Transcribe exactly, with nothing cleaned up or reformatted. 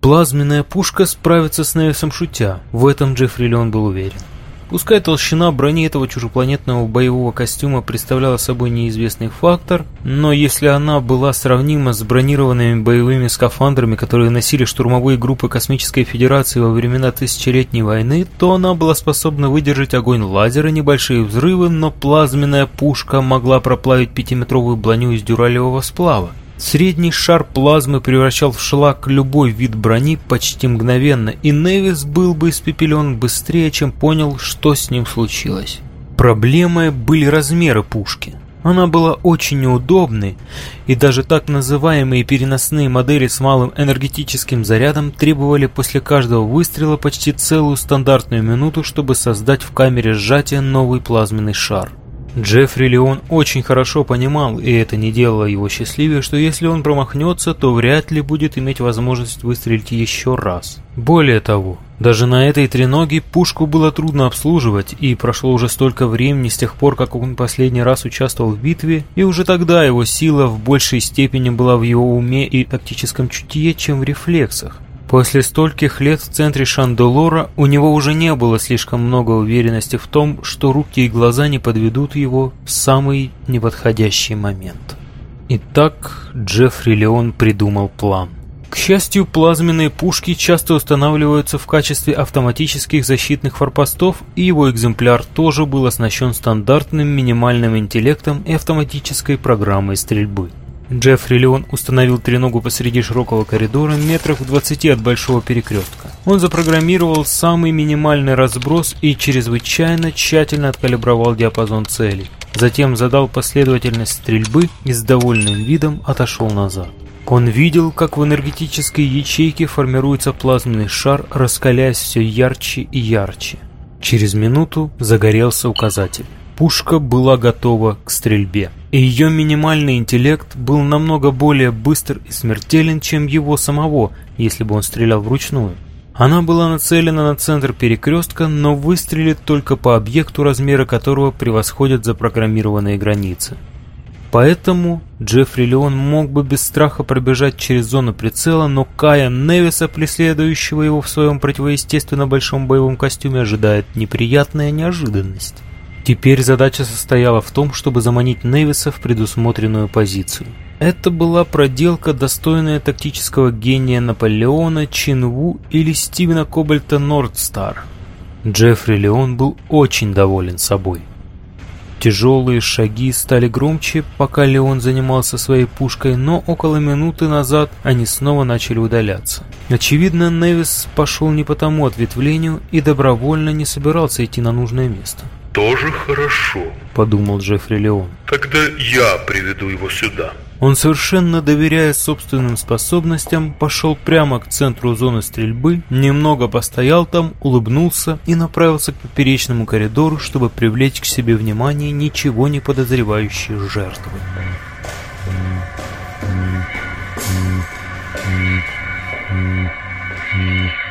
Плазменная пушка справится с Невисом шутя, в этом Джеффри Леон был уверен. Пускай толщина брони этого чужепланетного боевого костюма представляла собой неизвестный фактор, но если она была сравнима с бронированными боевыми скафандрами, которые носили штурмовые группы Космической Федерации во времена Тысячелетней войны, то она была способна выдержать огонь лазера, небольшие взрывы, но плазменная пушка могла проплавить пятиметровую броню из дюралевого сплава. Средний шар плазмы превращал в шлак любой вид брони почти мгновенно, и Невис был бы испепелен быстрее, чем понял, что с ним случилось. Проблемой были размеры пушки. Она была очень неудобной, и даже так называемые переносные модели с малым энергетическим зарядом требовали после каждого выстрела почти целую стандартную минуту, чтобы создать в камере сжатия новый плазменный шар. Джеффри Леон очень хорошо понимал, и это не делало его счастливее, что если он промахнется, то вряд ли будет иметь возможность выстрелить еще раз. Более того, даже на этой треноге пушку было трудно обслуживать, и прошло уже столько времени с тех пор, как он последний раз участвовал в битве, и уже тогда его сила в большей степени была в его уме и тактическом чутье, чем в рефлексах. После стольких лет в центре Шандалора у него уже не было слишком много уверенности в том, что руки и глаза не подведут его в самый неподходящий момент. Итак, Джеффри Леон придумал план. К счастью, плазменные пушки часто устанавливаются в качестве автоматических защитных форпостов, и его экземпляр тоже был оснащен стандартным минимальным интеллектом и автоматической программой стрельбы. Джеффри Леон установил треногу посреди широкого коридора метрах в двадцати от большого перекрестка. Он запрограммировал самый минимальный разброс и чрезвычайно тщательно откалибровал диапазон целей. Затем задал последовательность стрельбы и с довольным видом отошел назад. Он видел, как в энергетической ячейке формируется плазменный шар, раскаляясь все ярче и ярче. Через минуту загорелся указатель. Пушка была готова к стрельбе, и ее минимальный интеллект был намного более быстр и смертелен, чем его самого, если бы он стрелял вручную. Она была нацелена на центр перекрестка, но выстрелит только по объекту, размеры которого превосходят запрограммированные границы. Поэтому Джеффри Леон мог бы без страха пробежать через зону прицела, но Кая Невиса, преследующего его в своем противоестественно большом боевом костюме, ожидает неприятная неожиданность. Теперь задача состояла в том, чтобы заманить Невиса в предусмотренную позицию. Это была проделка, достойная тактического гения Наполеона, Чин Ву или Стивена Кобальта Нордстар. Джеффри Леон был очень доволен собой. Тяжелые шаги стали громче, пока Леон занимался своей пушкой, но около минуты назад они снова начали удаляться. Очевидно, Невис пошел не по тому ответвлению и добровольно не собирался идти на нужное место. «Тоже хорошо», — подумал Джеффри Леон. «Тогда я приведу его сюда». Он, совершенно доверяя собственным способностям, пошел прямо к центру зоны стрельбы, немного постоял там, улыбнулся и направился к поперечному коридору, чтобы привлечь к себе внимание ничего не подозревающей жертвы. Mm-hmm.